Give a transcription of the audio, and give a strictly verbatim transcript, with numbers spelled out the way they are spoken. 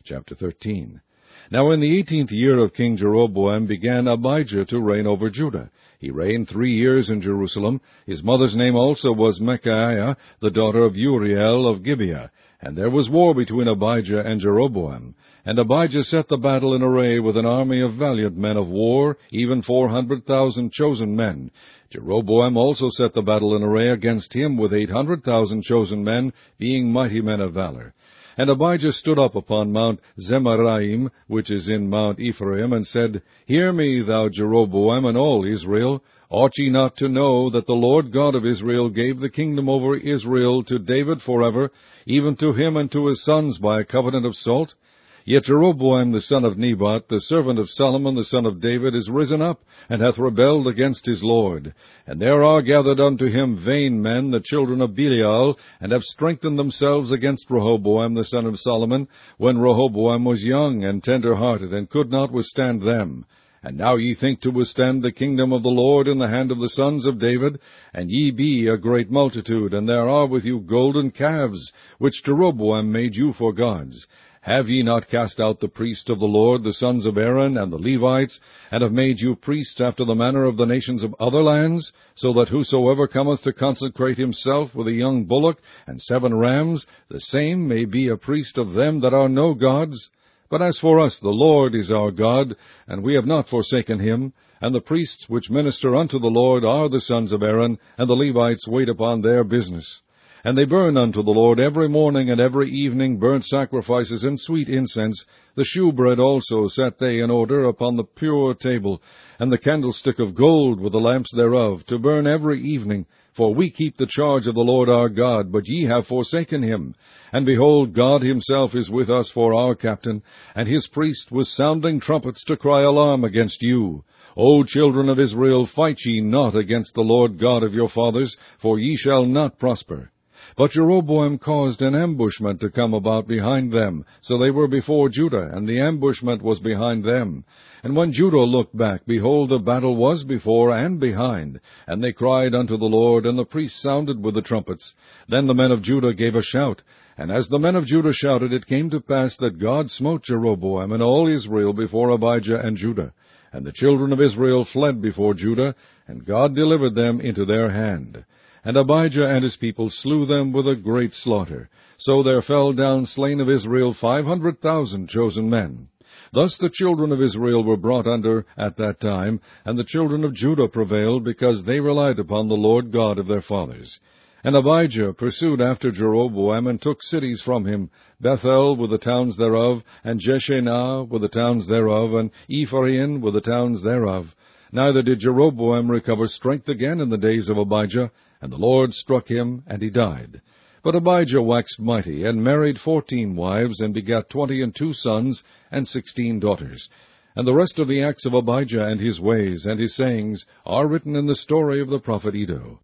chapter thirteen. Now in the eighteenth year of King Jeroboam began Abijah to reign over Judah. He reigned three years in Jerusalem. His mother's name also was Micaiah, the daughter of Uriel of Gibeah. And there was war between Abijah and Jeroboam. And Abijah set the battle in array with an army of valiant men of war, even four hundred thousand chosen men. Jeroboam also set the battle in array against him with eight hundred thousand chosen men, being mighty men of valor. And Abijah stood up upon Mount Zemaraim, which is in Mount Ephraim, and said, Hear me, thou Jeroboam, and all Israel. Ought ye not to know that the Lord God of Israel gave the kingdom over Israel to David forever, even to him and to his sons by a covenant of salt? Yet Jeroboam the son of Nebat, the servant of Solomon the son of David, is risen up, and hath rebelled against his Lord. And there are gathered unto him vain men, the children of Belial, and have strengthened themselves against Rehoboam the son of Solomon, when Rehoboam was young and tender-hearted, and could not withstand them. And now ye think to withstand the kingdom of the Lord in the hand of the sons of David, and ye be a great multitude, and there are with you golden calves, which Jeroboam made you for gods. Have ye not cast out the priests of the Lord, the sons of Aaron, and the Levites, and have made you priests after the manner of the nations of other lands, so that whosoever cometh to consecrate himself with a young bullock and seven rams, the same may be a priest of them that are no gods? But as for us, the Lord is our God, and we have not forsaken him, and the priests which minister unto the Lord are the sons of Aaron, and the Levites wait upon their business. And they burn unto the Lord every morning and every evening burnt sacrifices and sweet incense. The shewbread also set they in order upon the pure table, and the candlestick of gold with the lamps thereof, to burn every evening. For we keep the charge of the Lord our God, but ye have forsaken him. And behold, God himself is with us for our captain, and his priests with sounding trumpets to cry alarm against you. O children of Israel, fight ye not against the Lord God of your fathers, for ye shall not prosper. But Jeroboam caused an ambushment to come about behind them. So they were before Judah, and the ambushment was behind them. And when Judah looked back, behold, the battle was before and behind. And they cried unto the Lord, and the priests sounded with the trumpets. Then the men of Judah gave a shout. And as the men of Judah shouted, it came to pass that God smote Jeroboam and all Israel before Abijah and Judah. And the children of Israel fled before Judah, and God delivered them into their hand. And Abijah and his people slew them with a great slaughter. So there fell down slain of Israel five hundred thousand chosen men. Thus the children of Israel were brought under at that time, and the children of Judah prevailed, because they relied upon the Lord God of their fathers. And Abijah pursued after Jeroboam, and took cities from him, Bethel with the towns thereof, and Jeshanah with the towns thereof, and Ephraim with the towns thereof. Neither did Jeroboam recover strength again in the days of Abijah, and the Lord struck him, and he died. But Abijah waxed mighty, and married fourteen wives, and begat twenty and two sons, and sixteen daughters. And the rest of the acts of Abijah, and his ways, and his sayings, are written in the story of the prophet Iddo.